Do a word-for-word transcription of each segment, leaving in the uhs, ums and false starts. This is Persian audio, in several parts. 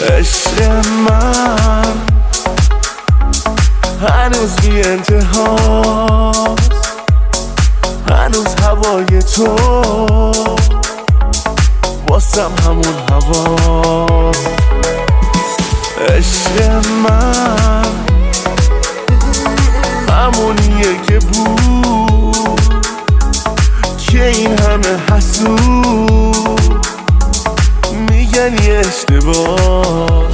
عشق من هنوز بی انتهاست، هنوز هوای تو واسم همون هواست. عشق من همونیه که بود که این همه حسود میگن یه اشتباه.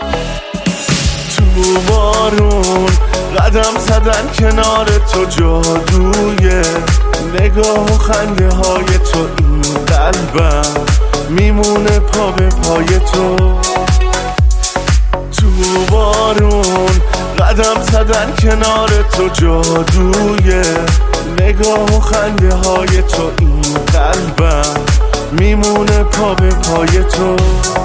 تو بارون قدم زدن کنار تو، جادوی نگاه و خنده های تو، این قلبم میمونه پا به پای تو. تو بارون قدم زدن کنار تو، جادوی نگاه و خنده های تو، این قلبم میمونه پا به پای تو.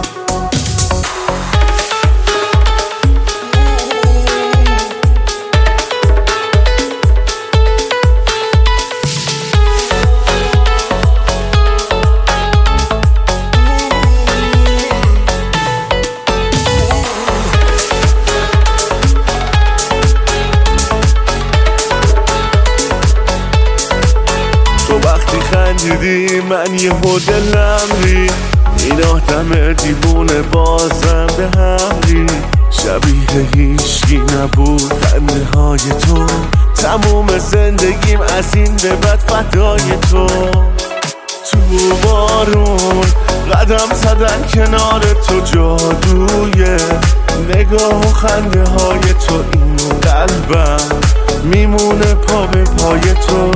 خندیدی من یه دلم ری، این آدم دیوونه بازم به هم ری. شبیه هیچکی نبود خنده های تو، تموم زندگیم از این به بعد فدای تو. تو بارون قدم زدن کنار تو، جادوی نگاه و خنده های تو، این قلبم میمونه پا به پای تو.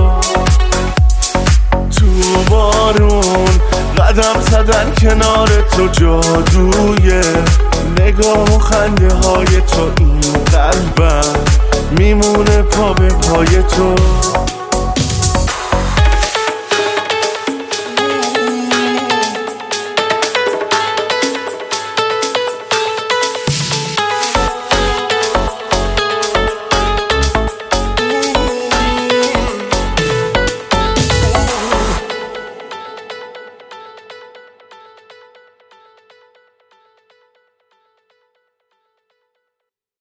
تو بارون قدم زدن کنار تو، جادوی نگاه و خنده های تو، این قلبم میمونه پا به پای تو.